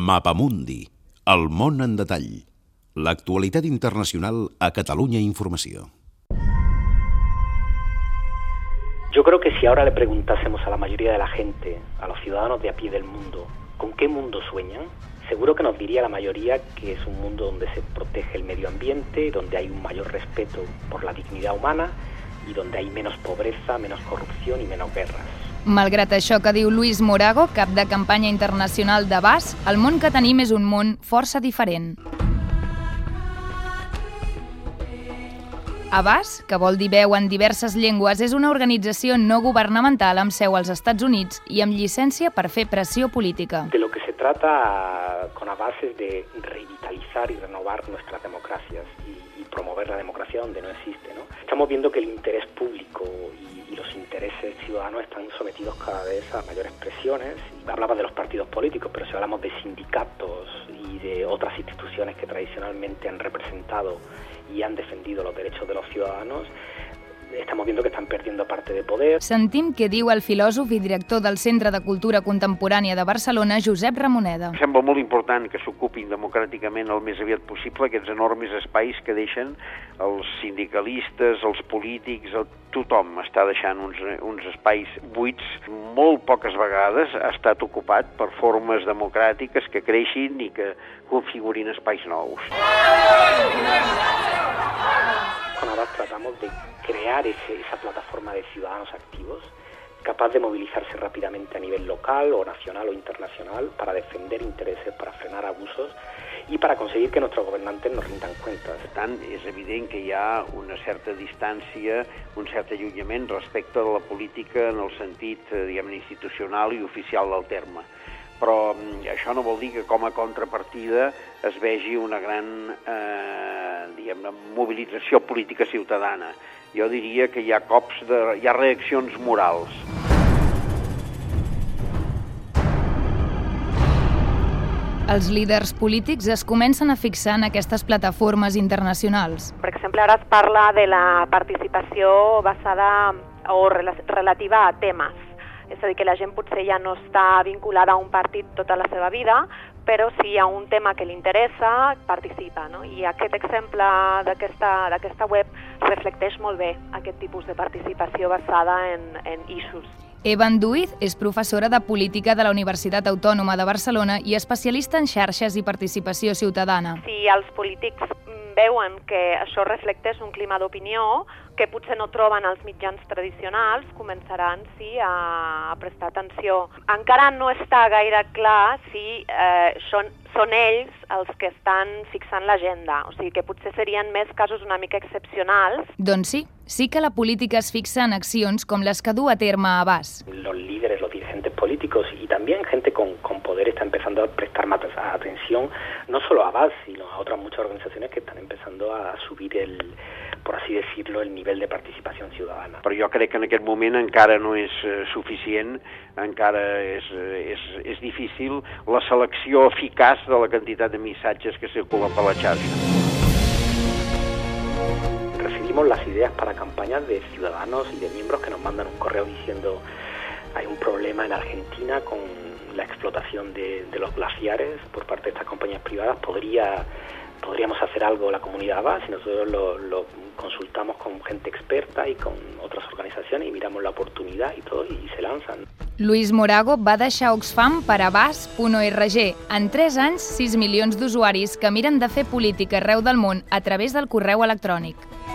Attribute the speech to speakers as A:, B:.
A: Mapamundi, el món en detall. L'actualitat internacional a Catalunya Informació.
B: Yo creo que si ahora le preguntásemos a la mayoría de la gente, a los ciudadanos de a pie del mundo, ¿con qué mundo sueñan? Seguro que nos diría la mayoría que es un mundo donde se protege el medio ambiente, donde hay un mayor respeto por la dignidad humana y donde hay menos pobreza, menos corrupción y menos guerras.
C: Malgrat això que diu Luis Morago, cap de campanya internacional de BAS, el món que tenim és un món força diferent. ABAS, que vol dir veu en diverses llengües, és una organització no governamental amb seu als Estats Units i amb llicència per fer pressió política.
B: De lo que se trata con ABAS es de revitalizar y renovar nuestras democracias y promover la democracia donde no existe, ¿no? Estamos viendo que el interés público y los intereses ciudadanos están sometidos cada vez a mayores presiones. Hablaba de los partidos políticos, pero si hablamos de sindicatos y de otras instituciones que tradicionalmente han representado y han defendido los derechos de los ciudadanos, estamos viendo que están perdiendo parte de poder.
C: Sentim què diu el filòsof i director del Centre de Cultura Contemporània de Barcelona, Josep Ramoneda.
D: Sembla molt important que s'ocupin democràticament el més aviat possible aquests enormes espais que deixen els sindicalistes, els polítics, tothom està deixant uns espais buits. Molt poques vegades ha estat ocupat per formes democràtiques que creixin i que configurin espais nous.
B: Con ABAS tratamos de crear esa plataforma de ciudadanos activos capaz de movilizarse rápidamente a nivel local o nacional o internacional para defender intereses, para frenar abusos y para conseguir que nuestros gobernantes nos rindan cuentas.
D: Per tant, és evident que hi ha una certa distància, un cert allunyament respecte de la política en el sentit, institucional i oficial del terme. Però això no vol dir que com a contrapartida es vegi una gran mobilització política ciutadana. Jo diria que hi ha hi ha reaccions morals.
C: Els líders polítics es comencen a fixar en aquestes plataformes internacionals.
E: Per exemple, ara es parla de la participació basada o relativa a temes. És a dir, que la gent potser ja no està vinculada a un partit tota la seva vida, però si hi ha un tema que li interessa, participa, no? I aquest exemple d'aquesta web reflecteix molt bé aquest tipus de participació basada en issues.
C: Eva Anduiz és professora de Política de la Universitat Autònoma de Barcelona i especialista en xarxes i participació ciutadana.
E: Si els polítics veuen que això reflecteix un clima d'opinió que potser no troben als mitjans tradicionals, començaran a prestar atenció. Encara no està gaire clar si són ells els que estan fixant l'agenda, o sigui que potser serien més casos una mica excepcionals.
C: Doncs sí que la política es fixa en accions com les que du a terme ABAS.
B: Los líderes, los dirigentes políticos y también gente con poder está empezando a prestar más atención, no solo a ABAS, sino a otras muchas organizaciones que están empezando a subir por así decirlo, el nivel de participación ciudadana.
D: Però jo crec que en aquest moment encara no és suficient, encara és difícil la selecció eficaç de la quantitat de missatges que circulen per la xarxa.
B: Recibimos las ideas para campañas de ciudadanos y de miembros que nos mandan un correo diciendo hay un problema en Argentina con la explotación de los glaciares por parte de estas compañías privadas, podríamos hacer algo la comunidad ABAS y nosotros lo consultamos con gente experta y con otras organizaciones y miramos la oportunidad y todo y se lanzan.
C: Luis Morago va deixar Oxfam per abas.org. En 3 anys, 6 milions d'usuaris que miren de fer política arreu del món a través del correu electrònic.